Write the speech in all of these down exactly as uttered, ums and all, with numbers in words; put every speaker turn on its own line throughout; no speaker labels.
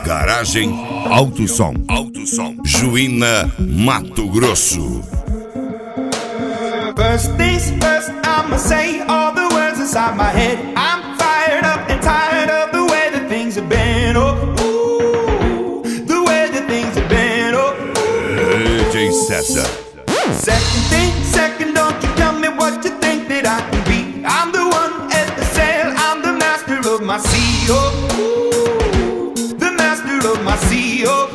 Garagem Alto Som. Alto Som. Juína, Mato Grosso.
First things first, I'ma say all the words inside my head. I'm fired up and tired of the way that things have been. Oh, ooh, the way that things have been. Oh,
D J César.
Second thing, second, don't you tell me what you think that I can be. I'm the one at the sail, I'm the master of my sea. Oh, ooh, the master of my sea. Oh,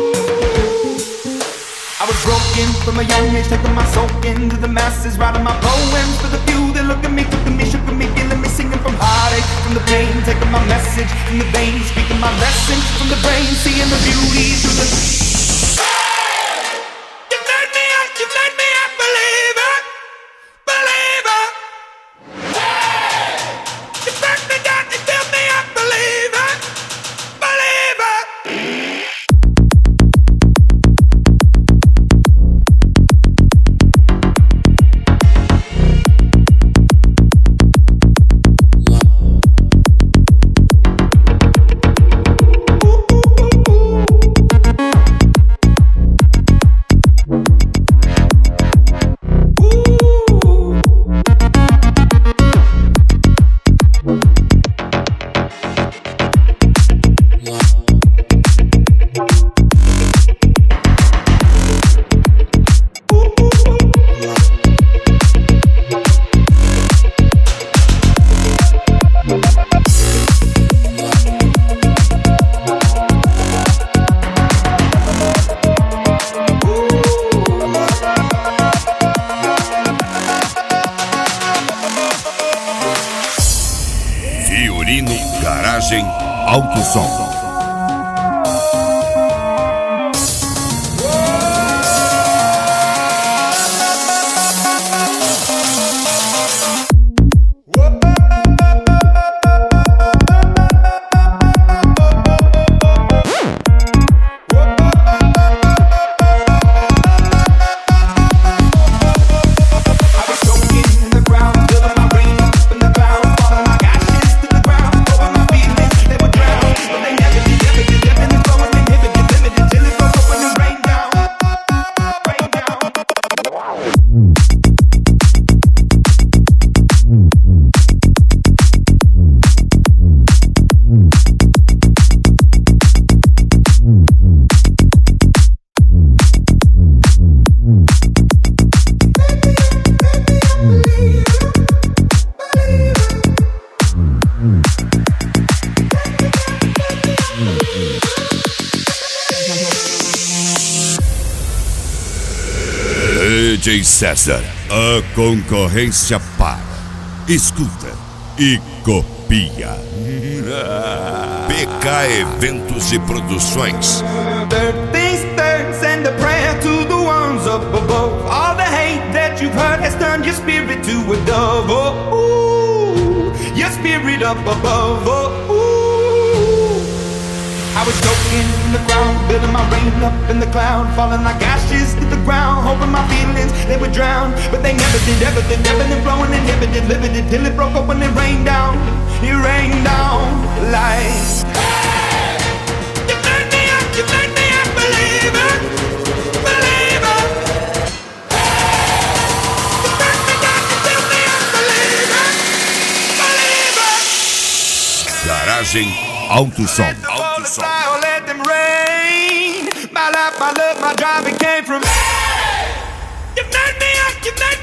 I was broken from a young age, taking my soul into the masses, writing my poems for the few that look at me, took at me, shook at me, killing me, singing from heartache, from the pain, taking my message from the veins, speaking my lesson from the brain, seeing the beauty through the. You made me up, you made me up, believer, believer. You burned me down, you filled me up, believer, believer.
Fiorino, Garagem Alto Som. D J César, a concorrência para. Escuta e copia. B K Eventos e Produções.
Third things third, send a prayer to the ones up above. All the hate that you've heard has turned your spirit to a dove. Oh, ooh, your spirit up above. Oh, ooh. I was choking in the ground, building my rain up in the cloud, falling like ashes to the ground, hoping my feelings they would drown, but they never did, ever did, never did, flowing, inhibited, limited, till it broke up when it rained down. It rained down like. Hey! You made me up, you made me up, believer, believer. Hey! You burned me down, you filled me up, believer, believer.
Garagem Alto Som.
I'll let them rain. My life, my love, my drive, it came from. Hey! You made me up, you made me